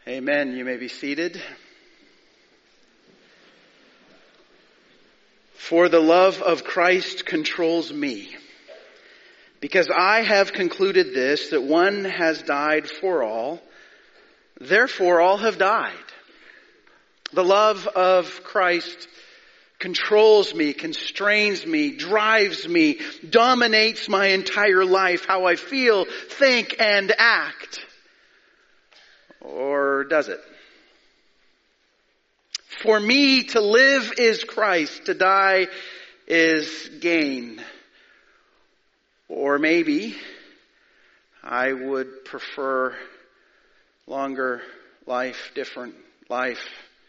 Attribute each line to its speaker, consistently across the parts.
Speaker 1: Amen. You may be seated. For the love of Christ controls me, because I have concluded this, that one has died for all, therefore all have died. The love of Christ controls me, constrains me, drives me, dominates my entire life, how I feel, think, and act. Or does it? For me, to live is Christ, to die is gain. Or maybe I would prefer longer life, different life.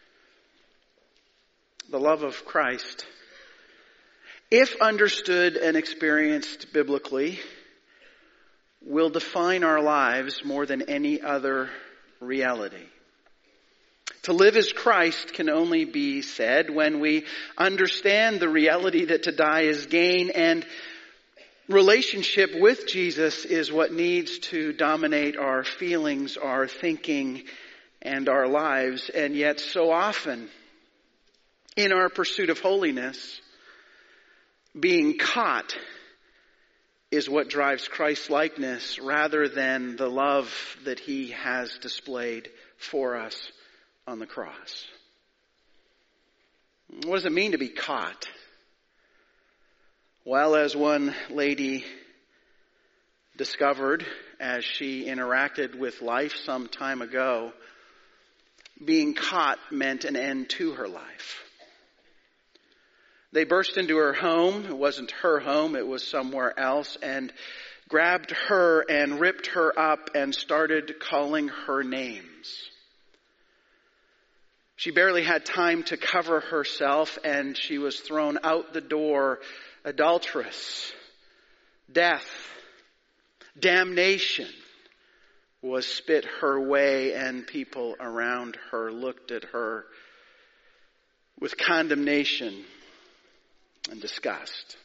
Speaker 1: The love of Christ, if understood and experienced biblically, will define our lives more than any other reality. To live as Christ can only be said when we understand the reality that to die is gain, and relationship with Jesus is what needs to dominate our feelings, our thinking, and our lives. And yet so often in our pursuit of holiness, being caught is what drives Christ-likeness rather than the love that He has displayed for us on the cross. What does it mean to be caught? Well, as one lady discovered as she interacted with life some time ago, being caught meant an end to her life. They burst into her home. It wasn't her home, it was somewhere else, and grabbed her and ripped her up and started calling her names. She barely had time to cover herself, and she was thrown out the door, adulteress. Death, damnation was spit her way, and people around her looked at her with condemnation and disgust.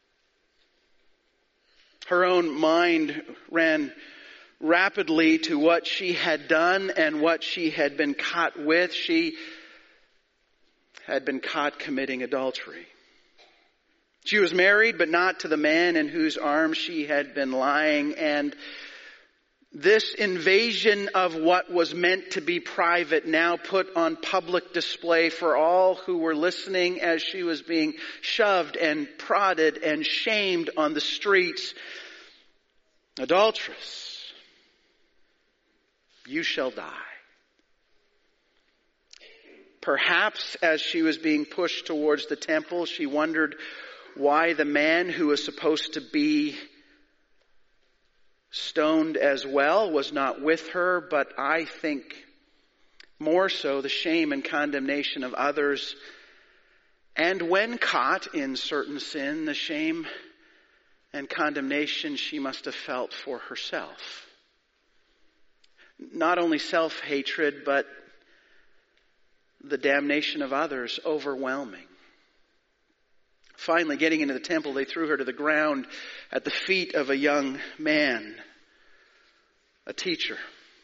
Speaker 1: Her own mind ran rapidly to what she had done and what she had been caught with. She had been caught committing adultery. She was married, but not to the man in whose arms she had been lying, and this invasion of what was meant to be private now put on public display for all who were listening as she was being shoved and prodded and shamed on the streets. Adulteress, you shall die. Perhaps as she was being pushed towards the temple, she wondered why the man who was supposed to be stoned as well was not with her, but I think more so the shame and condemnation of others, and when caught in certain sin, the shame and condemnation she must have felt for herself. Not only self-hatred, but the damnation of others overwhelming. Finally, getting into the temple, they threw her to the ground at the feet of a young man, a teacher.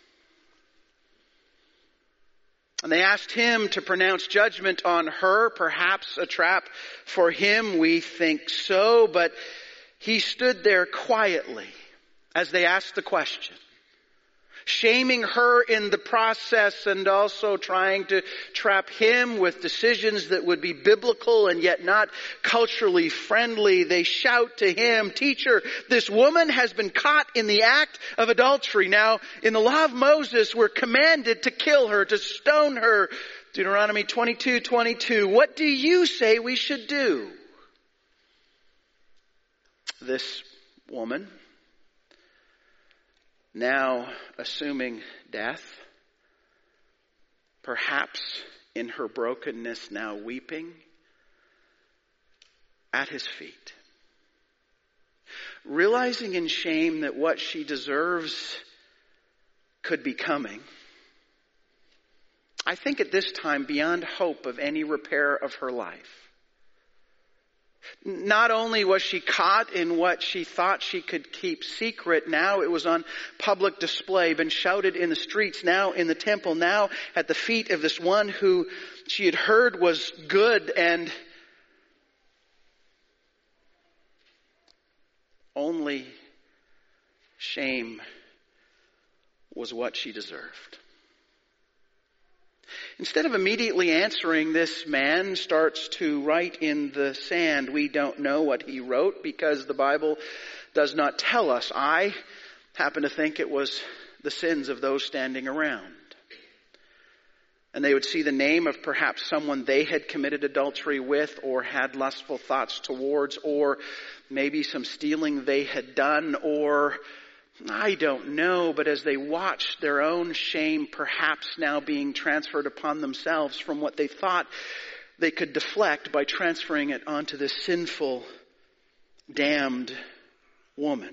Speaker 1: And they asked him to pronounce judgment on her, perhaps a trap for him, we think so, but he stood there quietly as they asked the question, shaming her in the process and also trying to trap him with decisions that would be biblical and yet not culturally friendly. They shout to him, "Teacher, this woman has been caught in the act of adultery. Now, in the law of Moses, we're commanded to kill her, to stone her. Deuteronomy 22:22. What do you say we should do?" This woman, now assuming death, perhaps in her brokenness now weeping at his feet, realizing in shame that what she deserves could be coming. I think at this time beyond hope of any repair of her life. Not only was she caught in what she thought she could keep secret, now it was on public display, been shouted in the streets, now in the temple, now at the feet of this one who she had heard was good, and only shame was what she deserved. Instead of immediately answering, this man starts to write in the sand. We don't know what he wrote because the Bible does not tell us. I happen to think it was the sins of those standing around. And they would see the name of perhaps someone they had committed adultery with or had lustful thoughts towards, or maybe some stealing they had done, or I don't know, but as they watched their own shame perhaps now being transferred upon themselves from what they thought they could deflect by transferring it onto this sinful, damned woman.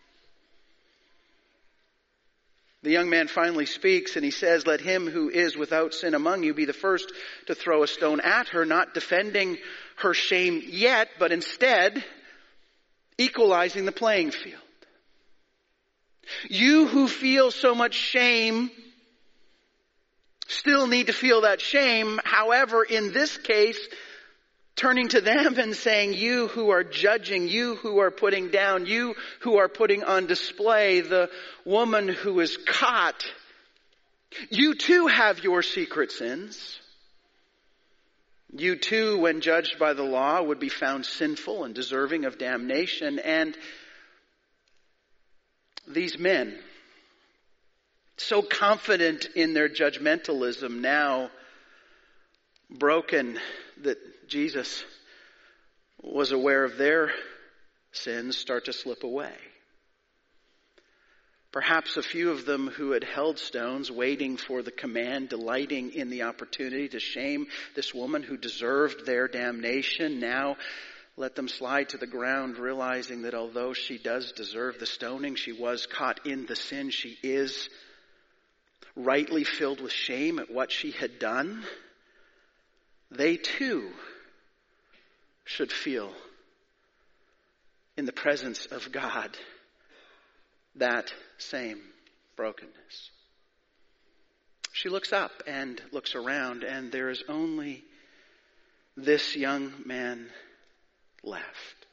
Speaker 1: The young man finally speaks and he says, "Let him who is without sin among you be the first to throw a stone at her," not defending her shame yet, but instead equalizing the playing field. You who feel so much shame still need to feel that shame. However, in this case, turning to them and saying, you who are judging, you who are putting down, you who are putting on display the woman who is caught, you too have your secret sins. You too, when judged by the law, would be found sinful and deserving of damnation. And these men, so confident in their judgmentalism, now broken that Jesus was aware of their sins, start to slip away. Perhaps a few of them who had held stones, waiting for the command, delighting in the opportunity to shame this woman who deserved their damnation, now let them slide to the ground, realizing that although she does deserve the stoning, she was caught in the sin. She is rightly filled with shame at what she had done. They too should feel in the presence of God that same brokenness. She looks up and looks around, and there is only this young man left.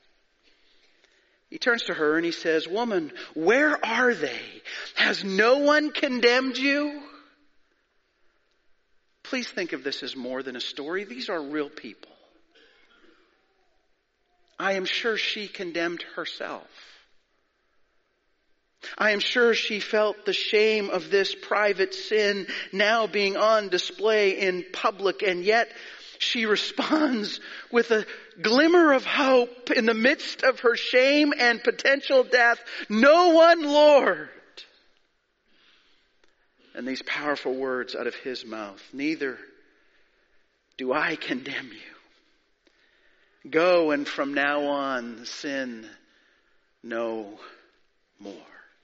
Speaker 1: He turns to her and he says, "Woman, where are they? Has no one condemned you?" Please think of this as more than a story. These are real people. I am sure she condemned herself. I am sure she felt the shame of this private sin now being on display in public, and yet she responds with a glimmer of hope in the midst of her shame and potential death. "No one, Lord." And these powerful words out of his mouth, "Neither do I condemn you. Go, and from now on sin no more."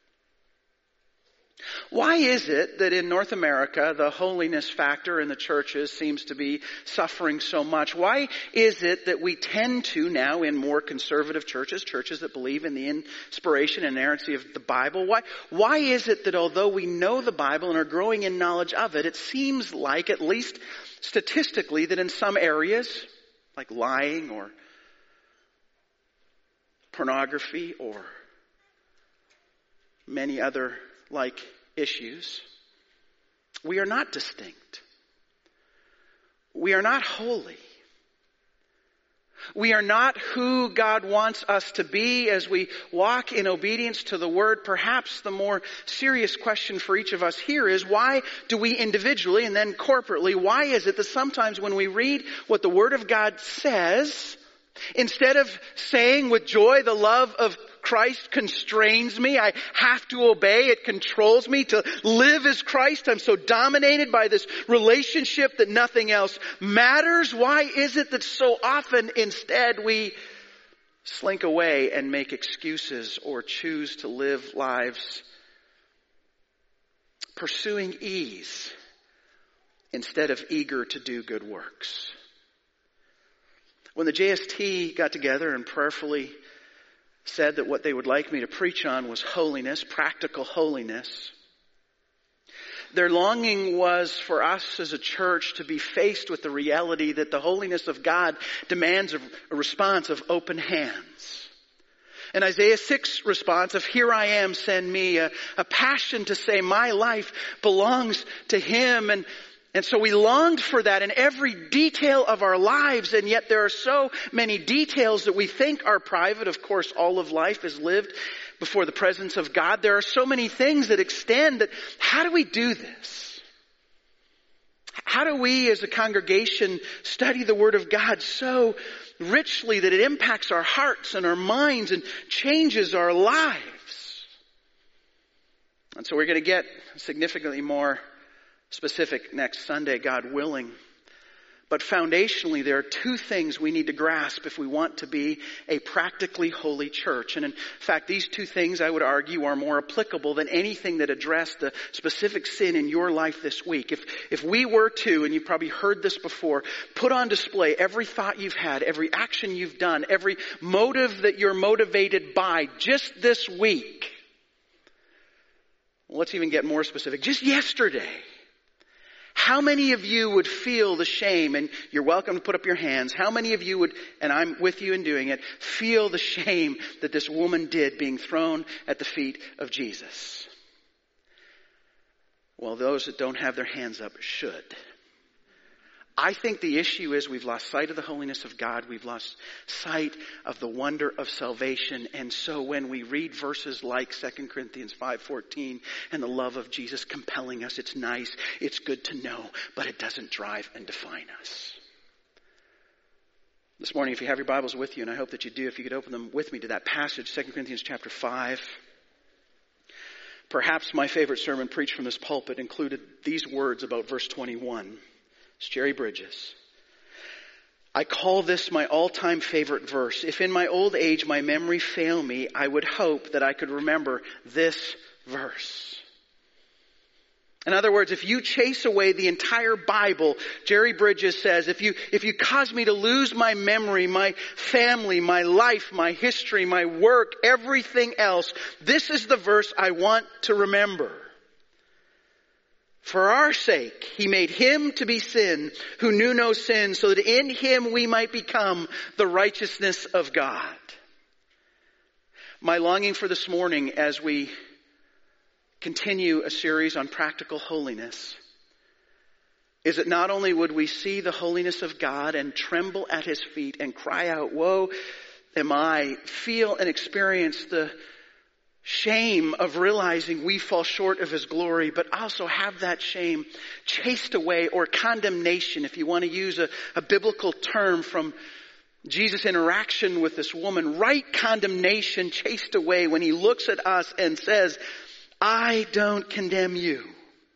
Speaker 1: Why is it that in North America the holiness factor in the churches seems to be suffering so much? Why is it that we tend to now in more conservative churches that believe in the inspiration and inerrancy of the Bible, why is it that although we know the Bible and are growing in knowledge of it, it seems like, at least statistically, that in some areas, like lying or pornography or many other like issues, we are not distinct. We are not holy. We are not who God wants us to be as we walk in obedience to the Word. Perhaps the more serious question for each of us here is, why do we individually and then corporately, why is it that sometimes when we read what the Word of God says, instead of saying with joy, "The love of Christ constrains me, I have to obey, it controls me, to live as Christ, I'm so dominated by this relationship that nothing else matters," why is it that so often instead we slink away and make excuses or choose to live lives pursuing ease instead of eager to do good works? When the JST got together and prayerfully said that what they would like me to preach on was holiness, practical holiness, their longing was for us as a church to be faced with the reality that the holiness of God demands a response of open hands. And Isaiah 6 response of "Here I am, send me," a passion to say my life belongs to Him. And so we longed for that in every detail of our lives, and yet there are so many details that we think are private. Of course, all of life is lived before the presence of God. There are so many things that extend that. How do we do this? How do we as a congregation study the Word of God so richly that it impacts our hearts and our minds and changes our lives? And so we're going to get significantly more specific next Sunday, God willing. But foundationally, there are two things we need to grasp if we want to be a practically holy church. And in fact, these two things, I would argue, are more applicable than anything that addressed the specific sin in your life this week. If we were to, and you've probably heard this before, put on display every thought you've had, every action you've done, every motive that you're motivated by just this week. Well, let's even get more specific. Just yesterday, how many of you would feel the shame, and you're welcome to put up your hands, how many of you would, and I'm with you in doing it, feel the shame that this woman did being thrown at the feet of Jesus? Well, those that don't have their hands up should. I think the issue is we've lost sight of the holiness of God. We've lost sight of the wonder of salvation. And so when we read verses like 2 Corinthians 5:14 and the love of Jesus compelling us, it's nice, it's good to know, but it doesn't drive and define us. This morning, if you have your Bibles with you, and I hope that you do, if you could open them with me to that passage, 2 Corinthians chapter 5. Perhaps my favorite sermon preached from this pulpit included these words about verse 21. It's Jerry Bridges. I call this my all-time favorite verse. If in my old age my memory fail me, I would hope that I could remember this verse. In other words, if you chase away the entire Bible, Jerry Bridges says, if you cause me to lose my memory, my family, my life, my history, my work, everything else, this is the verse I want to remember. For our sake, He made Him to be sin who knew no sin, so that in Him we might become the righteousness of God. My longing for this morning as we continue a series on practical holiness is that not only would we see the holiness of God and tremble at His feet and cry out, woe am I, feel and experience the shame of realizing we fall short of His glory, but also have that shame chased away, or condemnation, if you want to use a biblical term from Jesus' interaction with this woman, right condemnation chased away when He looks at us and says, I don't condemn you.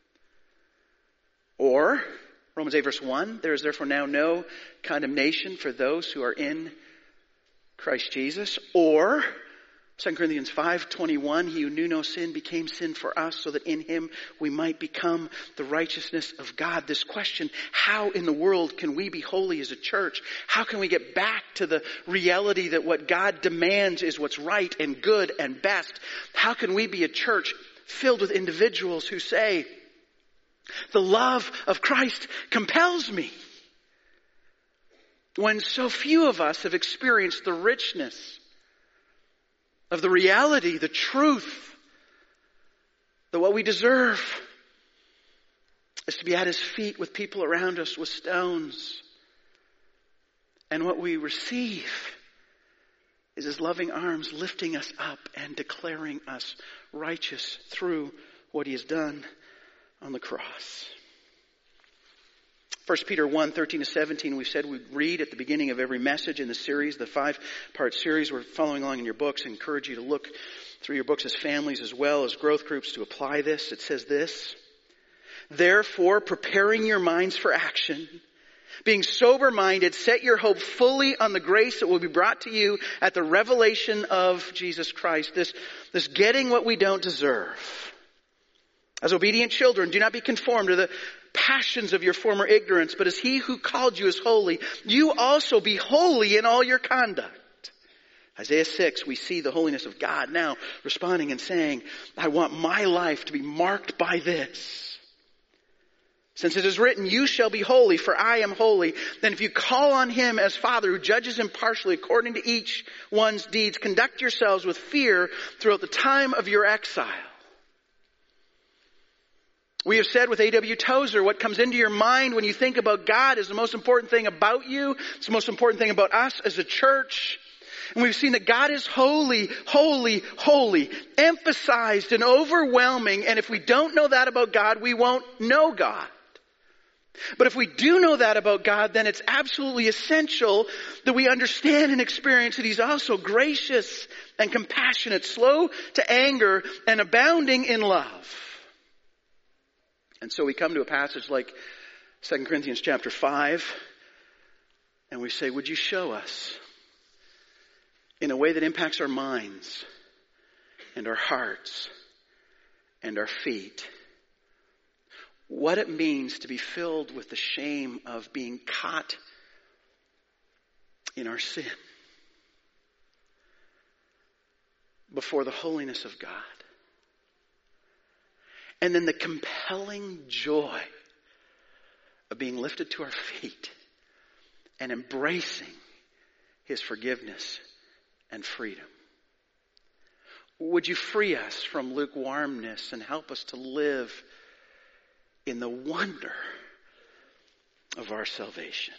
Speaker 1: Or, Romans 8 verse 1, there is therefore now no condemnation for those who are in Christ Jesus. Or, 2 Corinthians 5:21, He who knew no sin became sin for us so that in Him we might become the righteousness of God. This question, how in the world can we be holy as a church? How can we get back to the reality that what God demands is what's right and good and best? How can we be a church filled with individuals who say, the love of Christ compels me? When so few of us have experienced the richness of the reality, the truth, that what we deserve is to be at His feet with people around us with stones. And what we receive is His loving arms lifting us up and declaring us righteous through what He has done on the cross. 1 Peter 1:13-17, we've said we'd read at the beginning of every message in the series, the 5-part series. We're following along in your books. I encourage you to look through your books as families as well as growth groups to apply this. It says this, therefore, preparing your minds for action, being sober-minded, set your hope fully on the grace that will be brought to you at the revelation of Jesus Christ. This getting what we don't deserve. As obedient children, do not be conformed to the passions of your former ignorance, but as he who called you is holy, you also be holy in all your conduct. Isaiah 6, we see the holiness of God now responding and saying, I want my life to be marked by this. Since it is written, you shall be holy, for I am holy. Then if you call on him as Father who judges impartially according to each one's deeds, conduct yourselves with fear throughout the time of your exile. We have said with A.W. Tozer, what comes into your mind when you think about God is the most important thing about you. It's the most important thing about us as a church. And we've seen that God is holy, holy, holy, emphasized and overwhelming. And if we don't know that about God, we won't know God. But if we do know that about God, then it's absolutely essential that we understand and experience that he's also gracious and compassionate, slow to anger, and abounding in love. And so we come to a passage like 2 Corinthians chapter 5, and we say, would you show us in a way that impacts our minds and our hearts and our feet what it means to be filled with the shame of being caught in our sin before the holiness of God. And then the compelling joy of being lifted to our feet and embracing his forgiveness and freedom. Would you free us from lukewarmness and help us to live in the wonder of our salvation?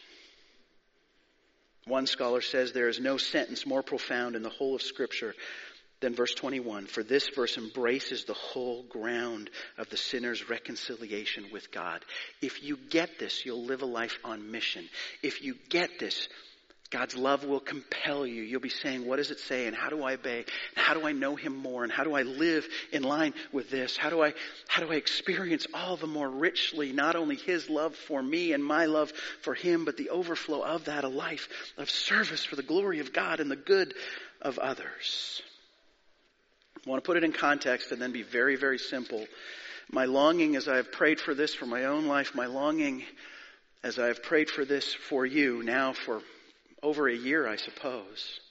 Speaker 1: One scholar says there is no sentence more profound in the whole of Scripture than verse 21. For this verse embraces the whole ground of the sinner's reconciliation with God. If you get this, you'll live a life on mission. If you get this, God's love will compel you. You'll be saying, what does it say? And how do I obey? And how do I know him more? And how do I live in line with this? How do I experience all the more richly, not only his love for me and my love for him, but the overflow of that, a life of service for the glory of God and the good of others. I want to put it in context and then be very, very simple. My longing as I have prayed for this for my own life, my longing as I have prayed for this for you now for over a year, I suppose,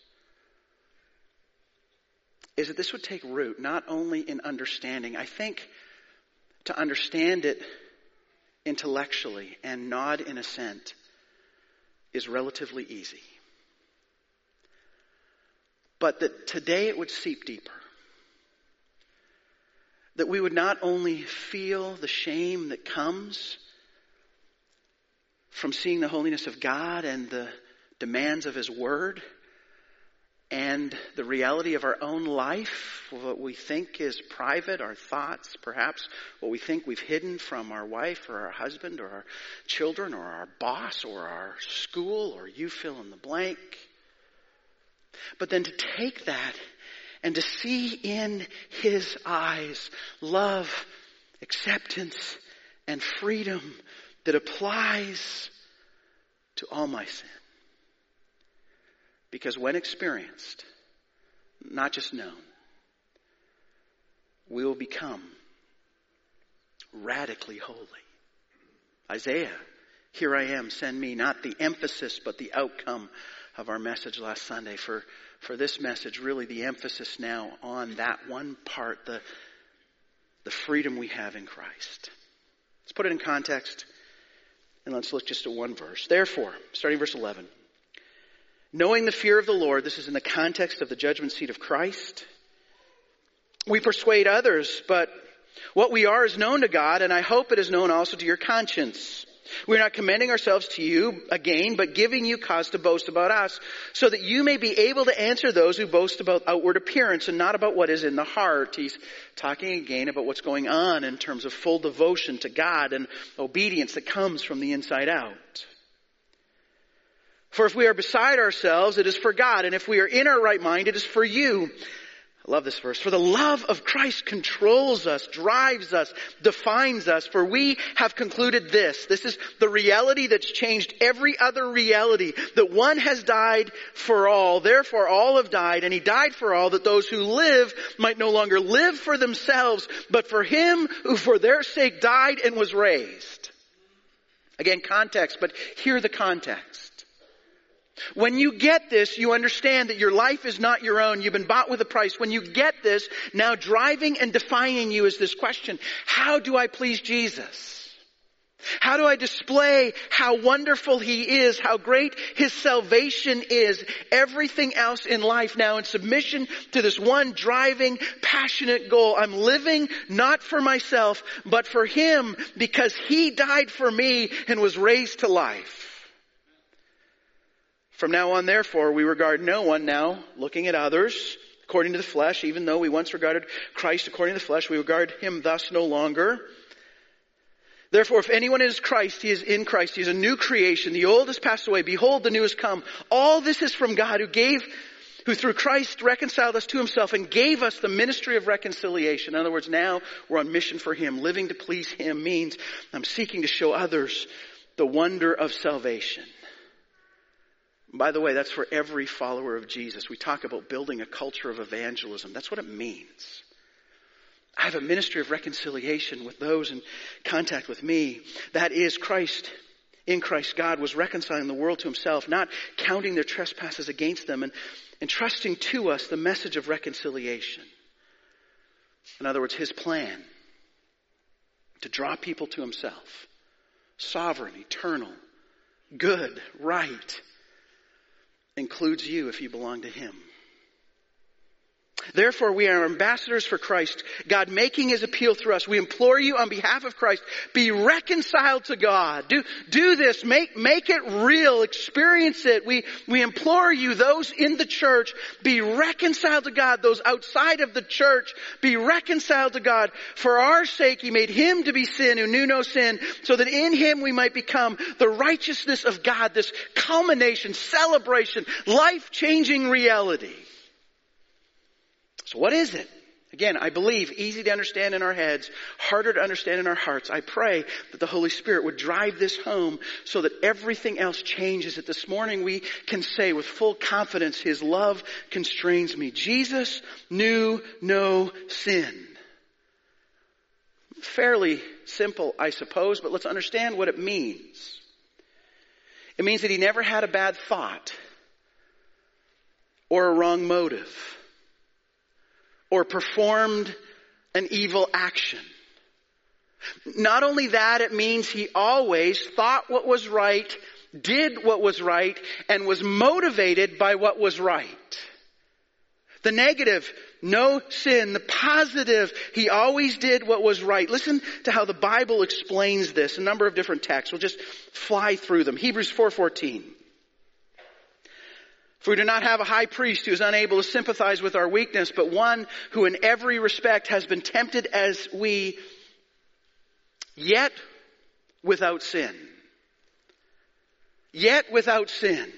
Speaker 1: is that this would take root not only in understanding. I think to understand it intellectually and nod in assent is relatively easy. But that today it would seep deeper. That we would not only feel the shame that comes from seeing the holiness of God and the demands of his word and the reality of our own life, what we think is private, our thoughts, perhaps what we think we've hidden from our wife or our husband or our children or our boss or our school, or you fill in the blank. But then to take that and to see in his eyes love, acceptance, and freedom that applies to all my sin. Because when experienced, not just known, we will become radically holy. Isaiah, here I am, send me, not the emphasis, but the outcome of our message last Sunday. For this message, really the emphasis now on that one part, the freedom we have in Christ. Let's put it in context, and let's look just at one verse. Therefore, starting verse 11. Knowing the fear of the Lord, this is in the context of the judgment seat of Christ. We persuade others, but what we are is known to God, and I hope it is known also to your conscience. We're not commending ourselves to you again, but giving you cause to boast about us, so that you may be able to answer those who boast about outward appearance and not about what is in the heart. He's talking again about what's going on in terms of full devotion to God and obedience that comes from the inside out. For if we are beside ourselves, it is for God. And if we are in our right mind, it is for you. I love this verse. For the love of Christ controls us, drives us, defines us. For we have concluded this. This is the reality that's changed every other reality. That one has died for all. Therefore all have died. And he died for all, that those who live might no longer live for themselves, but for him who for their sake died and was raised. Again, context, but hear the context. When you get this, you understand that your life is not your own. You've been bought with a price. When you get this, now driving and defining you is this question: how do I please Jesus? How do I display how wonderful he is, how great his salvation is, everything else in life now in submission to this one driving, passionate goal? I'm living not for myself, but for him, because he died for me and was raised to life. From now on, therefore, we regard no one now, looking at others, according to the flesh. Even though we once regarded Christ according to the flesh, we regard him thus no longer. Therefore, if anyone is Christ, he is in Christ. He is a new creation. The old has passed away. Behold, the new has come. All this is from God, who through Christ reconciled us to himself and gave us the ministry of reconciliation. In other words, now we're on mission for him. Living to please him means I'm seeking to show others the wonder of salvation. By the way, that's for every follower of Jesus. We talk about building a culture of evangelism. That's what it means. I have a ministry of reconciliation with those in contact with me. That is Christ. In Christ, God was reconciling the world to himself, not counting their trespasses against them, and entrusting to us the message of reconciliation. In other words, his plan to draw people to himself. Sovereign, eternal, good, right. Includes you if you belong to him. Therefore, we are ambassadors for Christ, God making his appeal through us. We implore you on behalf of Christ, be reconciled to God. Do this. Make it real. Experience it. We implore you, those in the church, be reconciled to God. Those outside of the church, be reconciled to God. For our sake, he made him to be sin who knew no sin, so that in him we might become the righteousness of God. This culmination, celebration, life-changing reality. So what is it? Again, I believe easy to understand in our heads, harder to understand in our hearts. I pray that the Holy Spirit would drive this home so that everything else changes. That this morning we can say with full confidence, his love constrains me. Jesus knew no sin. Fairly simple, I suppose, but let's understand what it means. It means that he never had a bad thought or a wrong motive, or performed an evil action. Not only that, it means he always thought what was right, did what was right, and was motivated by what was right. The negative, no sin. The positive, he always did what was right. Listen to how the Bible explains this. A number of different texts. We'll just fly through them. Hebrews 4:14. For we do not have a high priest who is unable to sympathize with our weakness, but one who in every respect has been tempted as we, yet without sin. Yet without sin.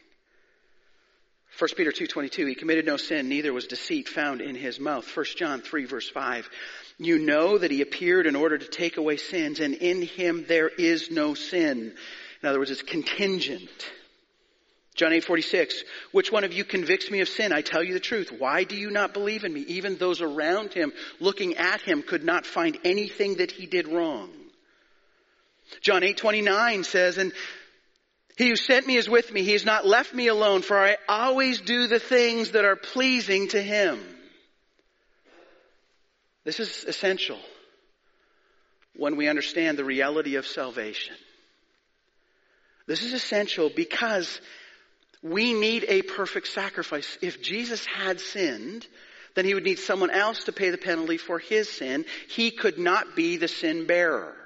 Speaker 1: 1 Peter 2:22, he committed no sin, neither was deceit found in his mouth. 1 John 3 verse 5, you know that he appeared in order to take away sins, and in him there is no sin. In other words, it's contingent. John 8:46, which one of you convicts me of sin? I tell you the truth. Why do you not believe in me? Even those around him, looking at him, could not find anything that he did wrong. John 8:29 says, and he who sent me is with me. He has not left me alone, for I always do the things that are pleasing to him. This is essential when we understand the reality of salvation. This is essential because we need a perfect sacrifice. If Jesus had sinned, then he would need someone else to pay the penalty for his sin. He could not be the sin bearer.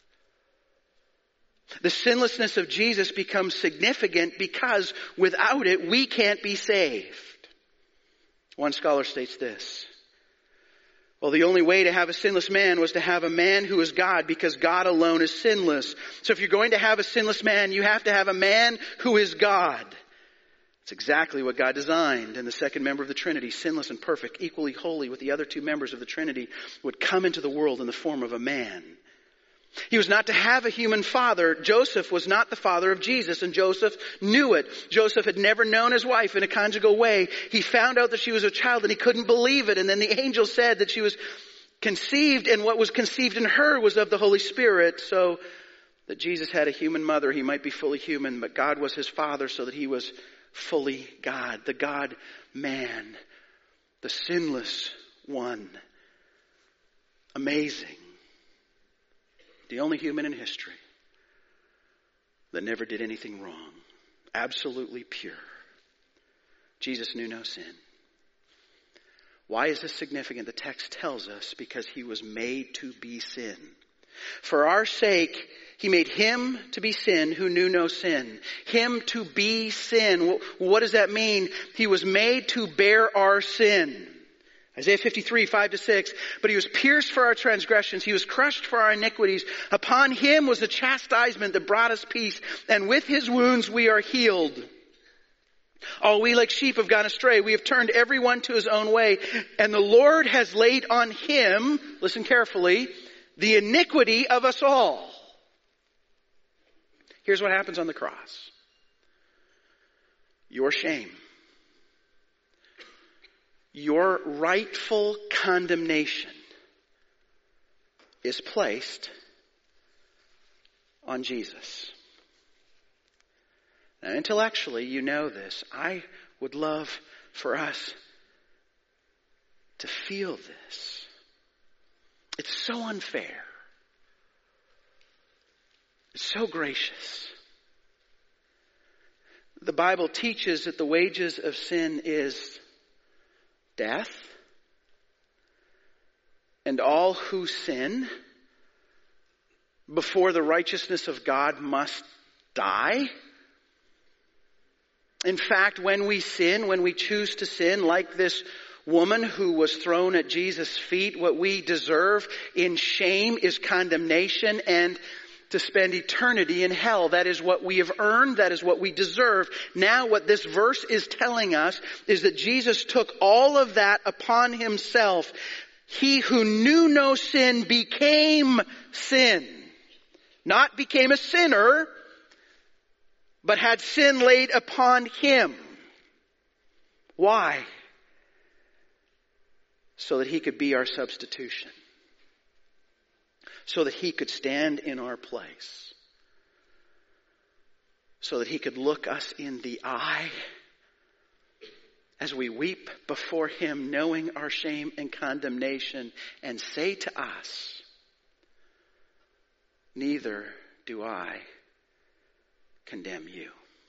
Speaker 1: The sinlessness of Jesus becomes significant because without it, we can't be saved. One scholar states this. Well, the only way to have a sinless man was to have a man who is God, because God alone is sinless. So if you're going to have a sinless man, you have to have a man who is God. It's exactly what God designed. And the second member of the Trinity, sinless and perfect, equally holy with the other two members of the Trinity, would come into the world in the form of a man. He was not to have a human father. Joseph was not the father of Jesus, and Joseph knew it. Joseph had never known his wife in a conjugal way. He found out that she was a child and he couldn't believe it. And then the angel said that she was conceived, and what was conceived in her was of the Holy Spirit. So that Jesus had a human mother, he might be fully human, but God was his father so that he was fully God. The God-man, the sinless one. Amazing. The only human in history that never did anything wrong. Absolutely pure. Jesus knew no sin. Why is this significant? The text tells us because he was made to be sin. For our sake, he made him to be sin who knew no sin. Him to be sin. What does that mean? He was made to bear our sin. Isaiah 53, 5-6. But he was pierced for our transgressions. He was crushed for our iniquities. Upon him was the chastisement that brought us peace. And with his wounds we are healed. All we like sheep have gone astray. We have turned everyone to his own way. And the Lord has laid on him, listen carefully, the iniquity of us all. Here's what happens on the cross. Your shame. Your rightful condemnation is placed on Jesus. Now, intellectually, you know this. I would love for us to feel this. It's so unfair. It's so gracious. The Bible teaches that the wages of sin is death. And all who sin before the righteousness of God must die. In fact, when we sin, when we choose to sin, like this woman who was thrown at Jesus' feet, what we deserve in shame is condemnation and to spend eternity in hell. That is what we have earned. That is what we deserve. Now what this verse is telling us is that Jesus took all of that upon himself. He who knew no sin became sin. Not became a sinner, but had sin laid upon him. Why? So that he could be our substitution. So that he could stand in our place. So that he could look us in the eye as we weep before him, knowing our shame and condemnation, and say to us, neither do I condemn you.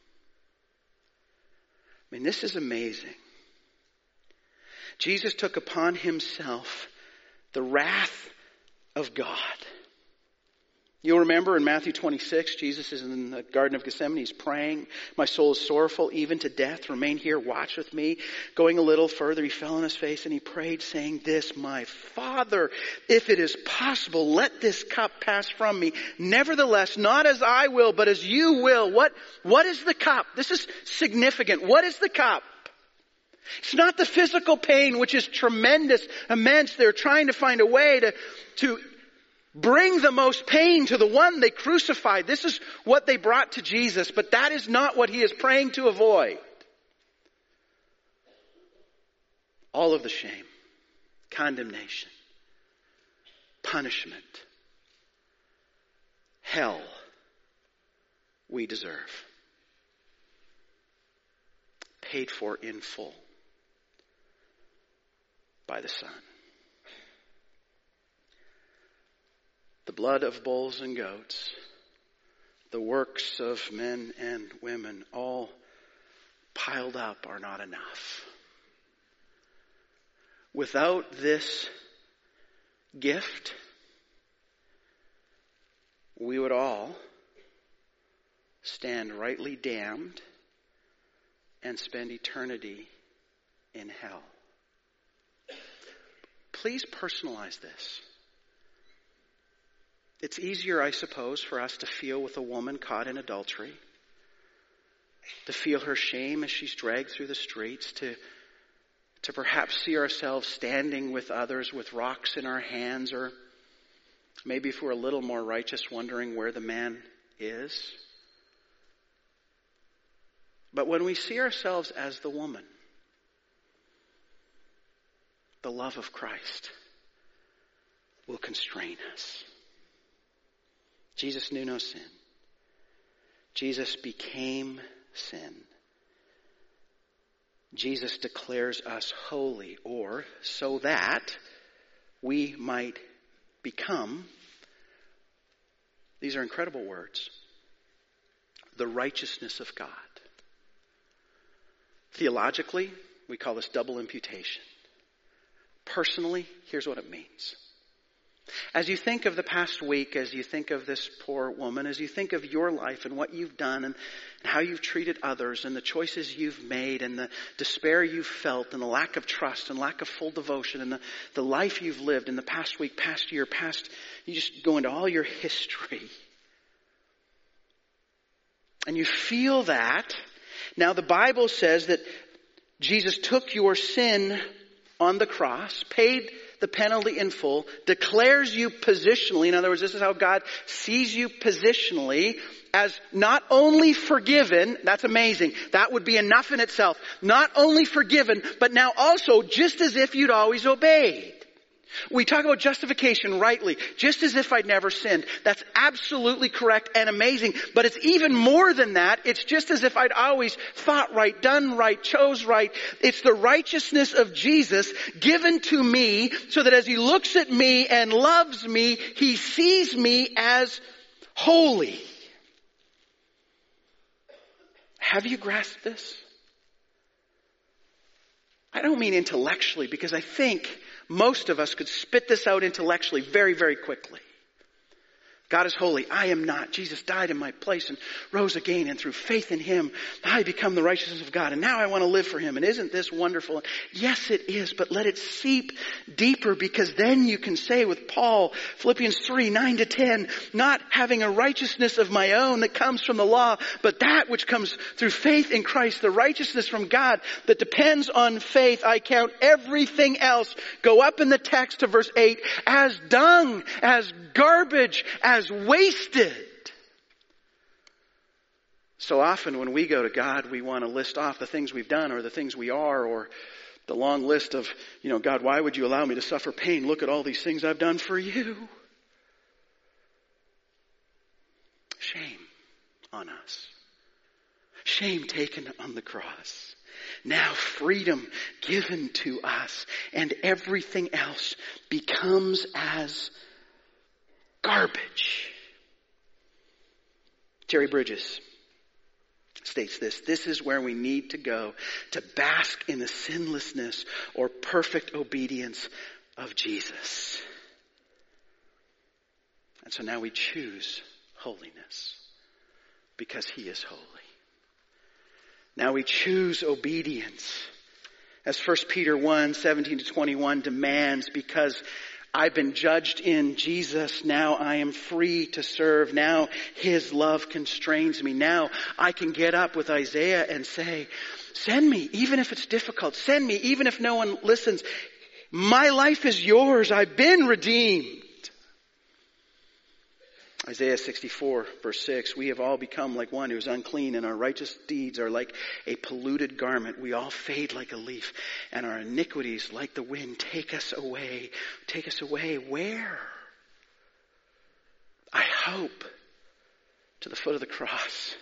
Speaker 1: I mean, this is amazing. Jesus took upon himself the wrath of God. You'll remember in Matthew 26, Jesus is in the Garden of Gethsemane. He's praying. My soul is sorrowful, even to death. Remain here, watch with me. Going a little further, he fell on his face and he prayed, saying this, my Father, if it is possible, let this cup pass from me. Nevertheless, not as I will, but as you will. What is the cup? This is significant. What is the cup? It's not the physical pain, which is tremendous, immense. They're trying to find a way to bring the most pain to the one they crucified. This is what they brought to Jesus, but that is not what he is praying to avoid. All of the shame, condemnation, punishment, hell we deserve. Paid for in full by the Son. The blood of bulls and goats, the works of men and women, all piled up are not enough. Without this gift, we would all stand rightly damned and spend eternity in hell. Please personalize this. It's easier, I suppose, for us to feel with a woman caught in adultery. to feel her shame as she's dragged through the streets, to perhaps see ourselves standing with others with rocks in our hands, or maybe if we're a little more righteous, wondering where the man is. But when we see ourselves as the woman, the love of Christ will constrain us. Jesus knew no sin. Jesus became sin. Jesus declares us holy, or so that we might become, these are incredible words, the righteousness of God. Theologically, we call this double imputation. Personally, here's what it means. As you think of the past week, as you think of this poor woman, as you think of your life and what you've done and how you've treated others and the choices you've made and the despair you've felt and the lack of trust and lack of full devotion and the life you've lived in the past week, past year, you just go into all your history. And you feel that. Now the Bible says that Jesus took your sin on the cross, paid the penalty in full, declares you positionally. In other words, this is how God sees you positionally as not only forgiven, that's amazing, that would be enough in itself, not only forgiven, but now also just as if you'd always obeyed. We talk about justification rightly, just as if I'd never sinned. That's absolutely correct and amazing. But it's even more than that. It's just as if I'd always thought right, done right, chose right. It's the righteousness of Jesus given to me so that as He looks at me and loves me, He sees me as holy. Have you grasped this? I don't mean intellectually, because I think most of us could spit this out intellectually very, very quickly. God is holy. I am not. Jesus died in my place and rose again. And through faith in Him, I become the righteousness of God. And now I want to live for Him. And isn't this wonderful? Yes, it is. But let it seep deeper, because then you can say with Paul, Philippians 3, 9-10, not having a righteousness of my own that comes from the law, but that which comes through faith in Christ, the righteousness from God that depends on faith. I count everything else, go up in the text to verse 8, as dung, as garbage, as wasted. So often when we go to God, we want to list off the things we've done or the things we are, or the long list of, God, why would you allow me to suffer pain? Look at all these things I've done for you. Shame on us. Shame taken on the cross. Now freedom given to us, and everything else becomes as garbage. Jerry Bridges states this: this is where we need to go to bask in the sinlessness or perfect obedience of Jesus. And so now we choose holiness because He is holy. Now we choose obedience as 1 Peter 1, 17-21 demands, because I've been judged in Jesus. Now I am free to serve. Now His love constrains me. Now I can get up with Isaiah and say, send me, even if it's difficult. Send me, even if no one listens. My life is yours. I've been redeemed. Isaiah 64, verse 6, we have all become like one who is unclean, and our righteous deeds are like a polluted garment. We all fade like a leaf, and our iniquities, like the wind, take us away. Take us away where? I hope to the foot of the cross,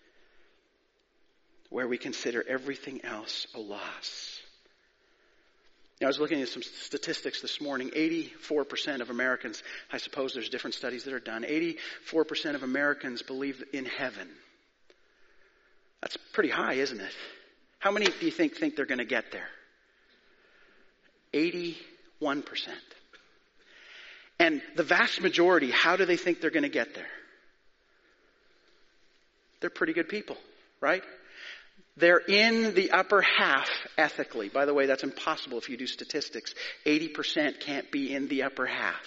Speaker 1: where we consider everything else a loss. Now, I was looking at some statistics this morning. 84% of Americans, I suppose there's different studies that are done, 84% of Americans believe in heaven. That's pretty high, isn't it? How many do you think they're going to get there? 81%. And the vast majority, how do they think they're going to get there? They're pretty good people, right? They're in the upper half ethically. By the way, that's impossible if you do statistics. 80% can't be in the upper half.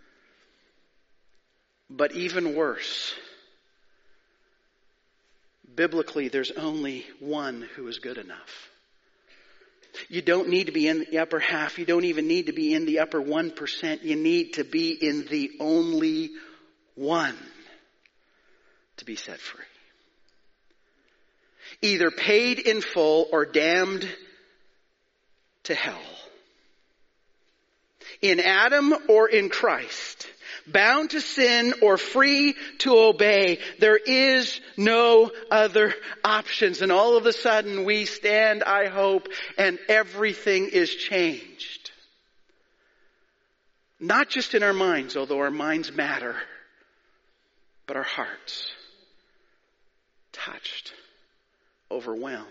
Speaker 1: But even worse, Biblically, there's only one who is good enough. You don't need to be in the upper half. You don't even need to be in the upper 1%. You need to be in the only one to be set free. Either paid in full or damned to hell. In Adam or in Christ. Bound to sin or free to obey. There is no other options. And all of a sudden we stand, I hope, and everything is changed. Not just in our minds, although our minds matter, but our hearts. Touched, overwhelmed,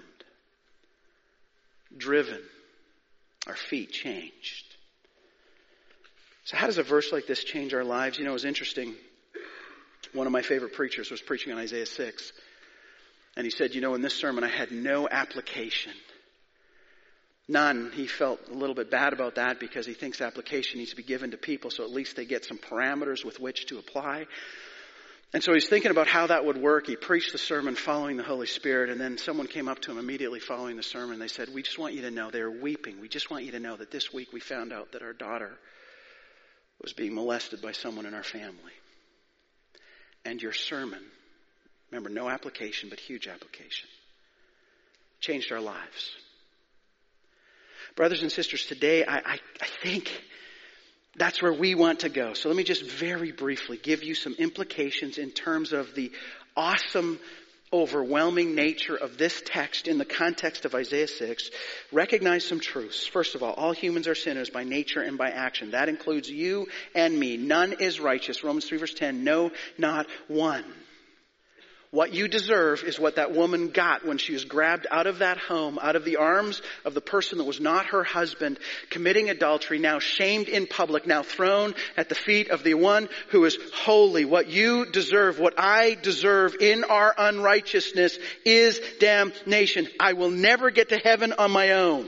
Speaker 1: driven, our feet changed. So how does a verse like this change our lives? You know, it was interesting. One of my favorite preachers was preaching on Isaiah 6. And he said, you know, in this sermon I had no application. None. He felt a little bit bad about that because he thinks application needs to be given to people so at least they get some parameters with which to apply. And so he's thinking about how that would work. He preached the sermon following the Holy Spirit, and then someone came up to him immediately following the sermon. They said, we just want you to know, they were weeping. We just want you to know that this week we found out that our daughter was being molested by someone in our family. And your sermon, remember, no application, but huge application, changed our lives. Brothers and sisters, today I think that's where we want to go. So let me just very briefly give you some implications in terms of the awesome, overwhelming nature of this text in the context of Isaiah 6. Recognize some truths. First of all humans are sinners by nature and by action. That includes you and me. None is righteous. Romans 3 verse 10, no, not one. What you deserve is what that woman got when she was grabbed out of that home, out of the arms of the person that was not her husband, committing adultery, now shamed in public, now thrown at the feet of the one who is holy. What you deserve, what I deserve in our unrighteousness is damnation. I will never get to heaven on my own.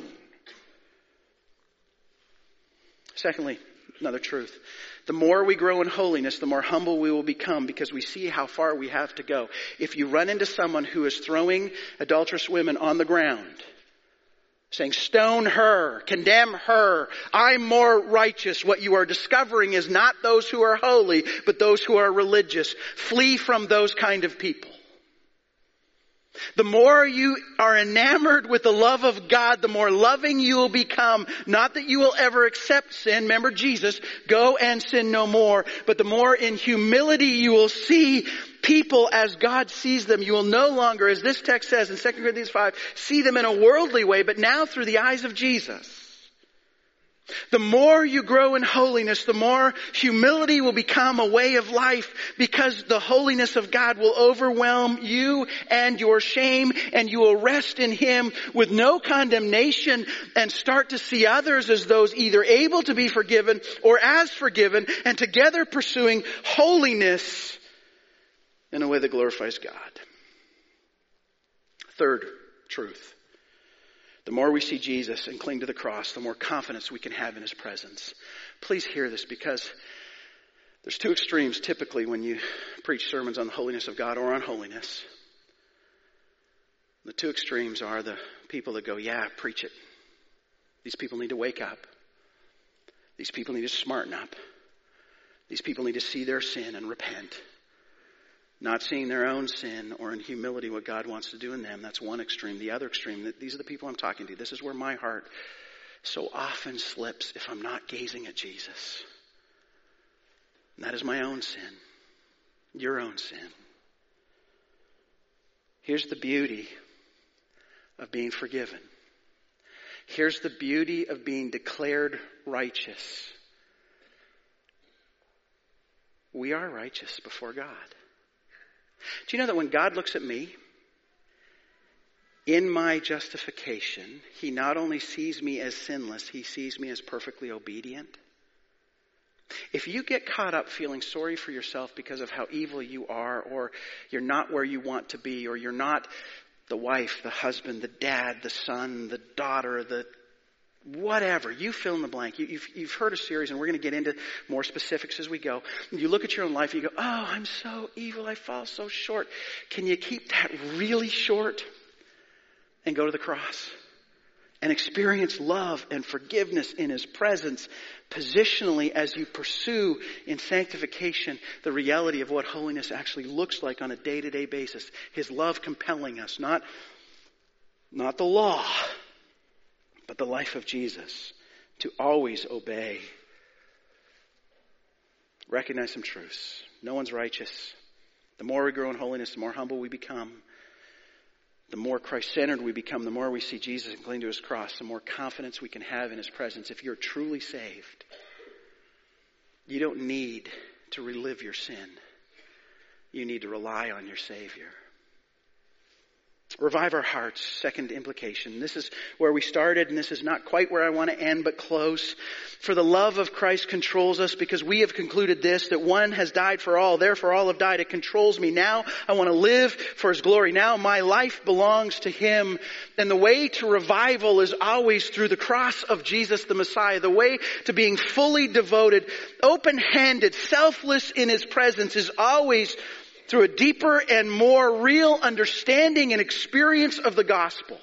Speaker 1: Secondly, another truth. The more we grow in holiness, the more humble we will become because we see how far we have to go. If you run into someone who is throwing adulterous women on the ground, saying, stone her, condemn her, I'm more righteous, what you are discovering is not those who are holy, but those who are religious. Flee from those kind of people. The more you are enamored with the love of God, the more loving you will become. Not that you will ever accept sin. Remember Jesus, go and sin no more. But the more in humility you will see people as God sees them. You will no longer, as this text says in 2 Corinthians 5, see them in a worldly way, but now through the eyes of Jesus. The more you grow in holiness, the more humility will become a way of life because the holiness of God will overwhelm you and your shame, and you will rest in Him with no condemnation and start to see others as those either able to be forgiven or as forgiven, and together pursuing holiness in a way that glorifies God. Third truth. The more we see Jesus and cling to the cross, the more confidence we can have in His presence. Please hear this, because there's two extremes typically when you preach sermons on the holiness of God or on holiness. The two extremes are the people that go, yeah, preach it. These people need to wake up. These people need to smarten up. These people need to see their sin and repent. Not seeing their own sin or in humility what God wants to do in them. That's one extreme. The other extreme, these are the people I'm talking to. This is where my heart so often slips if I'm not gazing at Jesus. And that is my own sin. Your own sin. Here's the beauty of being forgiven. Here's the beauty of being declared righteous. We are righteous before God. Do you know that when God looks at me, in my justification, He not only sees me as sinless, He sees me as perfectly obedient? If you get caught up feeling sorry for yourself because of how evil you are, or you're not where you want to be, or you're not the wife, the husband, the dad, the son, the daughter, the whatever, you fill in the blank. You've heard a series, and we're going to get into more specifics as we go. You look at your own life and you go, oh, I'm so evil, I fall so short. Can you keep that really short and go to the cross and experience love and forgiveness in His presence positionally as you pursue in sanctification the reality of what holiness actually looks like on a day-to-day basis? His love compelling us, not the law, but the life of Jesus, to always obey. Recognize some truths. No one's righteous. The more we grow in holiness, the more humble we become. The more Christ-centered we become, the more we see Jesus and cling to His cross, the more confidence we can have in His presence. If you're truly saved, you don't need to relive your sin. You need to rely on your Savior. Revive our hearts, second implication. This is where we started, and this is not quite where I want to end, but close. For the love of Christ controls us, because we have concluded this, that one has died for all, therefore all have died. It controls me. Now I want to live for His glory. Now my life belongs to Him. And the way to revival is always through the cross of Jesus the Messiah. The way to being fully devoted, open-handed, selfless in His presence is always through a deeper and more real understanding and experience of the gospel.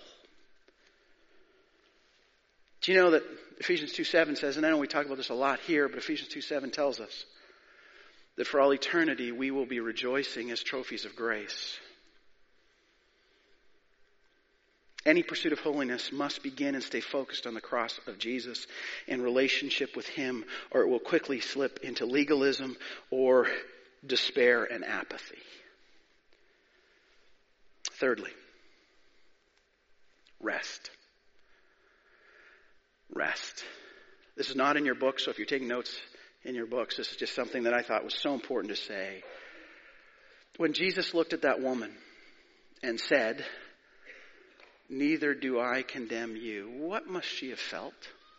Speaker 1: Do you know that Ephesians 2:7 says, and I know we talk about this a lot here, but Ephesians 2:7 tells us that for all eternity we will be rejoicing as trophies of grace. Any pursuit of holiness must begin and stay focused on the cross of Jesus in relationship with Him, or it will quickly slip into legalism or despair and apathy. Thirdly, rest. Rest. This is not in your book, so if you're taking notes in your books, this is just something that I thought was so important to say. When Jesus looked at that woman and said, "Neither do I condemn you," what must she have felt?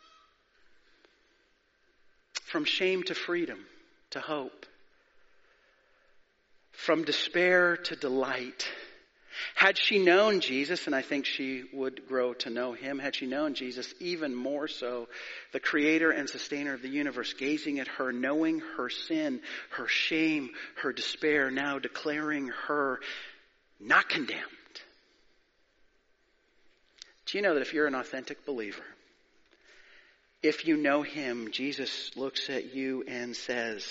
Speaker 1: From shame to freedom, to hope. From despair to delight. Had she known Jesus, and I think she would grow to know Him, had she known Jesus even more so, the creator and sustainer of the universe, gazing at her, knowing her sin, her shame, her despair, now declaring her not condemned. Do you know that if you're an authentic believer, if you know Him, Jesus looks at you and says,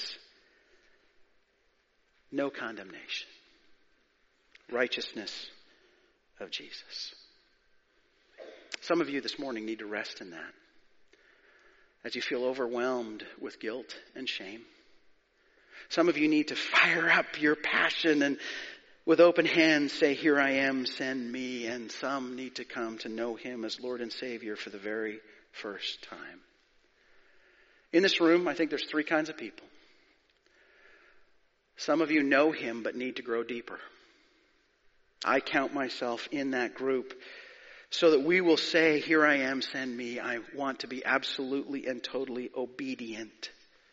Speaker 1: no condemnation. Righteousness of Jesus. Some of you this morning need to rest in that. As you feel overwhelmed with guilt and shame. Some of you need to fire up your passion and with open hands say, "Here I am, send me." And some need to come to know Him as Lord and Savior for the very first time. In this room, I think there's three kinds of people. Some of you know Him but need to grow deeper. I count myself in that group so that we will say, "Here I am, send me." I want to be absolutely and totally obedient.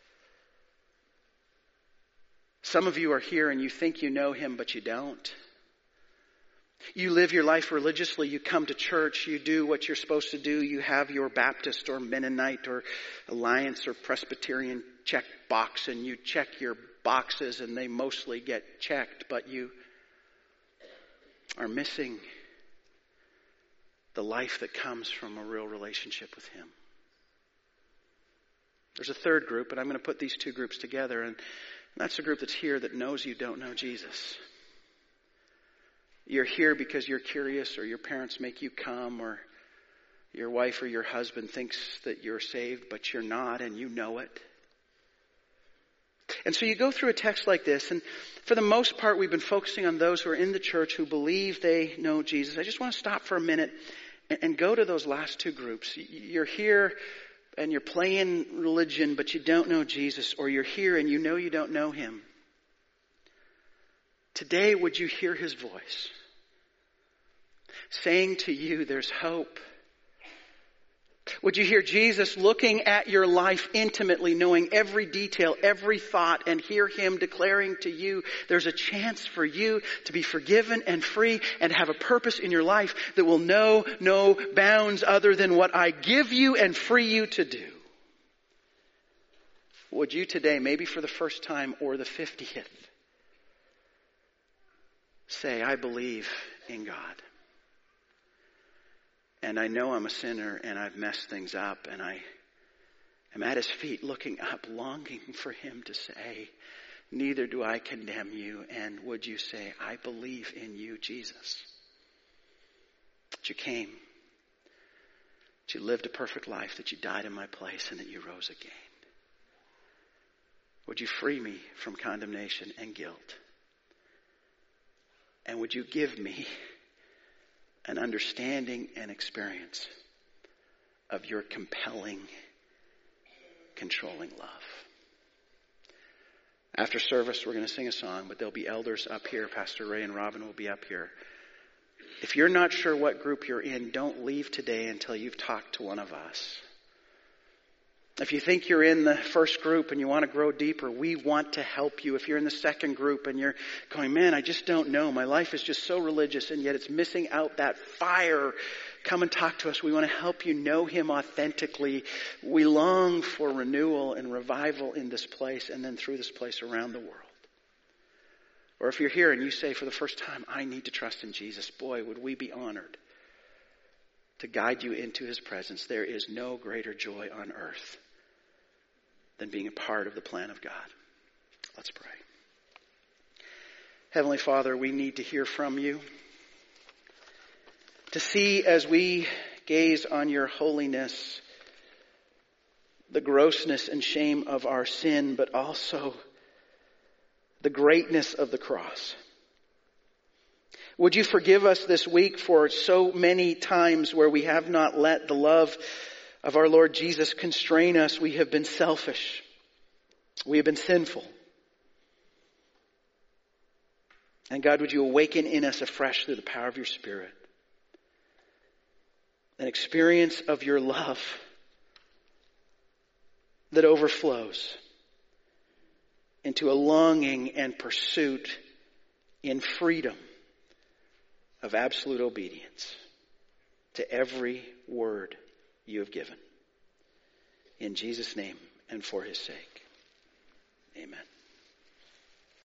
Speaker 1: Some of you are here and you think you know Him but you don't. You live your life religiously. You come to church. You do what you're supposed to do. You have your Baptist or Mennonite or Alliance or Presbyterian check box, and you check your boxes and they mostly get checked, but you are missing the life that comes from a real relationship with Him. There's a third group, and I'm going to put these two groups together, and that's the group that's here that knows you don't know Jesus. You're here because you're curious, or your parents make you come, or your wife or your husband thinks that you're saved, but you're not, and you know it. And so you go through a text like this, and for the most part we've been focusing on those who are in the church who believe they know Jesus. I just want to stop for a minute and go to those last two groups. You're here and you're playing religion, but you don't know Jesus, or you're here and you know you don't know Him. Today, would you hear His voice saying to you, there's hope. Would you hear Jesus looking at your life intimately, knowing every detail, every thought, and hear Him declaring to you, there's a chance for you to be forgiven and free and have a purpose in your life that will know no bounds other than what I give you and free you to do? Would you today, maybe for the first time or the 50th, say, I believe in God. And I know I'm a sinner and I've messed things up, and I am at His feet looking up, longing for Him to say, neither do I condemn you. And would you say, I believe in you, Jesus. That you came, that you lived a perfect life, that you died in my place, and that you rose again. Would you free me from condemnation and guilt? And would you give me an understanding and experience of your compelling, controlling love? After service, we're going to sing a song, but there'll be elders up here. Pastor Ray and Robin will be up here. If you're not sure what group you're in, don't leave today until you've talked to one of us. If you think you're in the first group and you want to grow deeper, we want to help you. If you're in the second group and you're going, man, I just don't know. My life is just so religious and yet it's missing out that fire. Come and talk to us. We want to help you know Him authentically. We long for renewal and revival in this place and then through this place around the world. Or if you're here and you say for the first time, I need to trust in Jesus, boy, would we be honored to guide you into His presence. There is no greater joy on earth than being a part of the plan of God. Let's pray. Heavenly Father, we need to hear from you. To see as we gaze on your holiness, the grossness and shame of our sin, but also the greatness of the cross. Would you forgive us this week for so many times where we have not let the love of our Lord Jesus constrain us? We have been selfish. We have been sinful. And God, would you awaken in us afresh through the power of your Spirit an experience of your love that overflows into a longing and pursuit in freedom of absolute obedience to every word you have given. In Jesus' name and for His sake. Amen.